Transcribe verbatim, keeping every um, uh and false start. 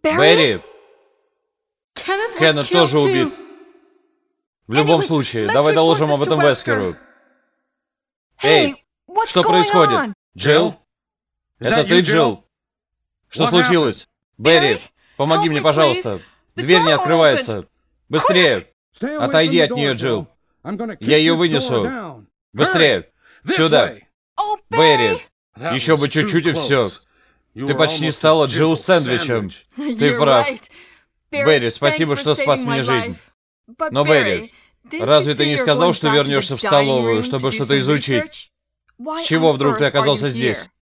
Берри! Кеннет тоже убит. В любом случае, давай доложим об этом Вескеру. Эй, что происходит? Джилл? Это ты, Джилл? Что случилось? Берри, помоги мне, пожалуйста. Дверь не открывается. Быстрее! Отойди от нее, Джилл. Я ее вынесу. Быстрее! Сюда! Берри! Еще бы чуть-чуть и все. Ты почти стала Джилл сэндвичем. Ты прав. Берри, спасибо, что спас мне жизнь. Но, Берри, разве ты не сказал, что вернешься в столовую, чтобы что-то изучить? С чего вдруг ты оказался здесь?